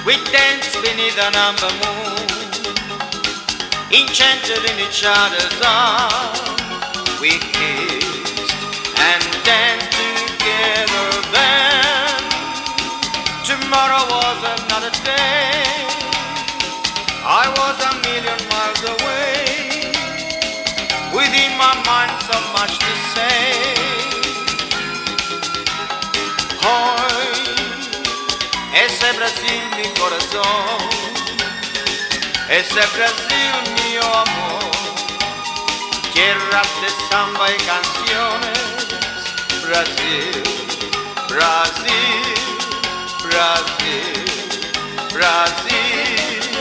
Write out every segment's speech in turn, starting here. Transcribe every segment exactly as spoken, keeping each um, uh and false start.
We danced beneath an amber moon, enchanted in each other's arms. We kissed and danced together then. Tomorrow was another day. I was a million miles away. Within my mind so much to say. Hoy ese Brasil mi corazón, ese Brasil mío amor, tierra de samba y canciones. Brasil, Brasil, Brasil, Brasil.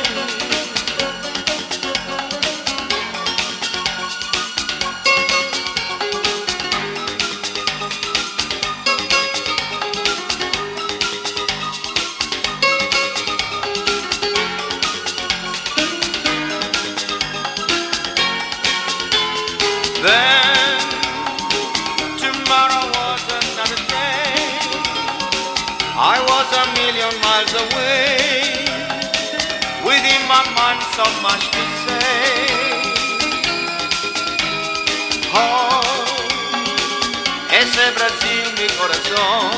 Then tomorrow was another day. I was a million miles away. Within my mind so much to say. Oh, ese Brasil mi corazón,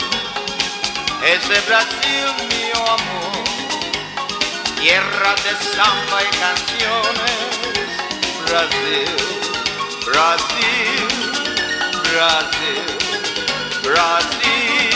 ese Brasil mío amor, tierra de samba y canciones. Brasil, Brasil, Brasil, Brasil.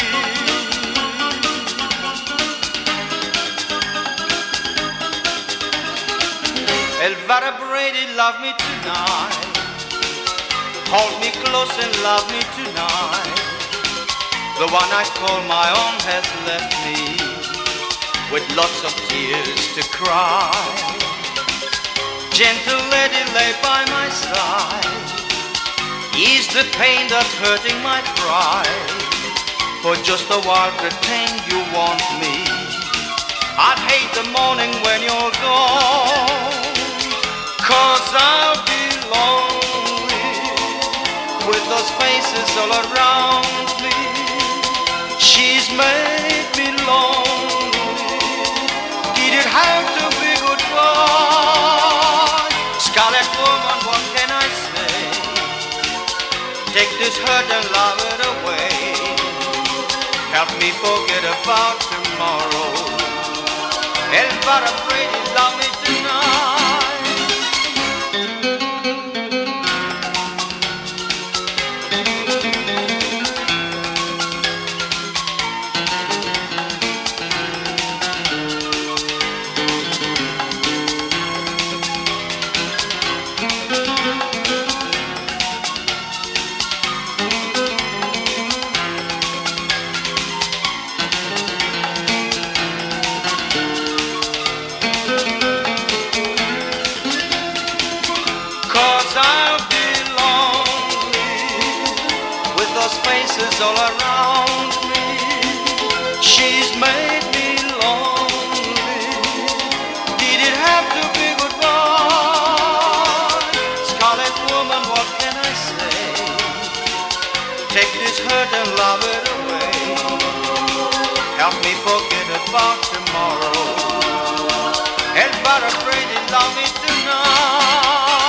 El Brady love me tonight. Hold me close and love me tonight. The one I call my own has left me with lots of tears to cry. Gentle lady lay by my side. Ease the pain that's hurting my pride. For just a while pretend you want me. I'd hate the morning when you're gone, 'cause I'll be lonely with those faces all around me. She's made me lonely. Did it have to be goodbye? Scarlet woman, what can I say? Take this hurt and love it away. Help me forget about tomorrow. El Brady love me tonight. Faces all around me. She's made me lonely. Did it have to be goodbye? Scarlet woman, what can I say? Take this hurt and love it away. Help me forget about tomorrow. El Brady love me tonight.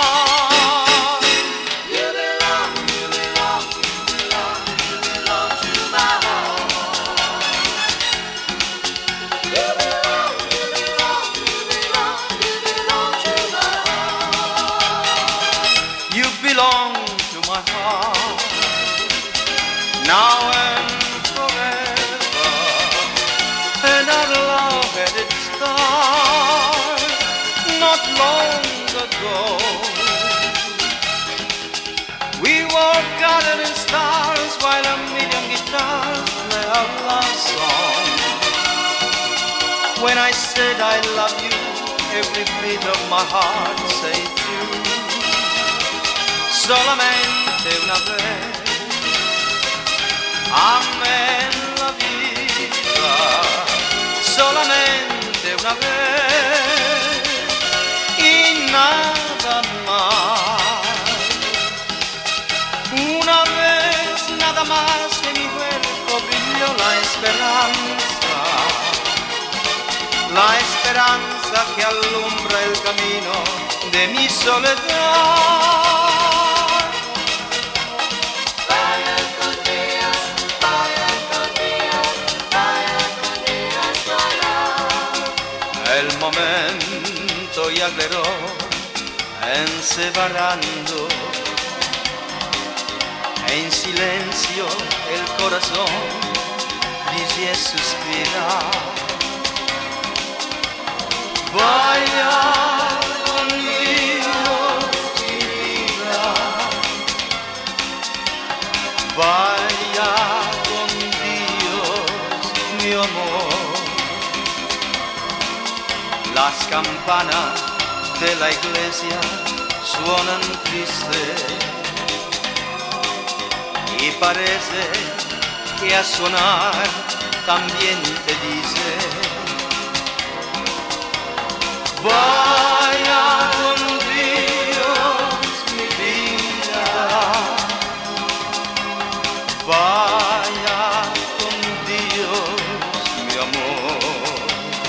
Belong to my heart, now and forever, and our love had its start not long ago. We were gathering stars while a million guitars play our love song. When I said I love you, every beat of my heart said too. Solamente una vez, amén la vida, solamente una vez y nada más. Una vez nada más en mi cuerpo brilló la esperanza. la esperanza que alumbra el camino de mi soledad. Vaya con Dios, vaya con Dios, vaya con Dios sola. El momento ya aclaró, encebarando en silencio el corazón dice suspirar. Vaya con Dios mi vida, vaya con Dios mi amor. Las campanas de la iglesia suenan tristes y parece que a sonar también te dice: vaya con Dios mi vida, vaya con Dios mi amor.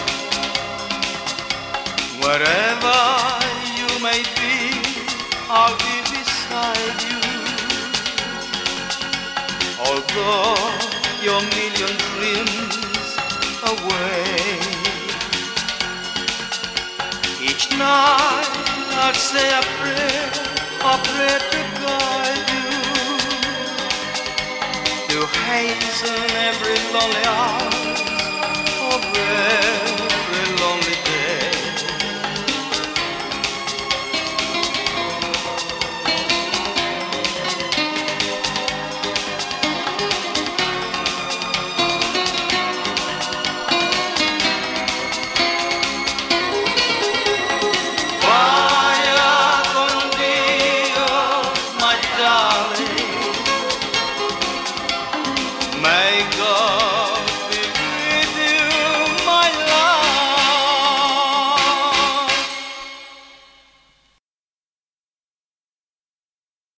Wherever you may be, I'll be beside you. Although your million dreams away, each night I'd say a prayer, a prayer to guide you, to hasten every lonely hour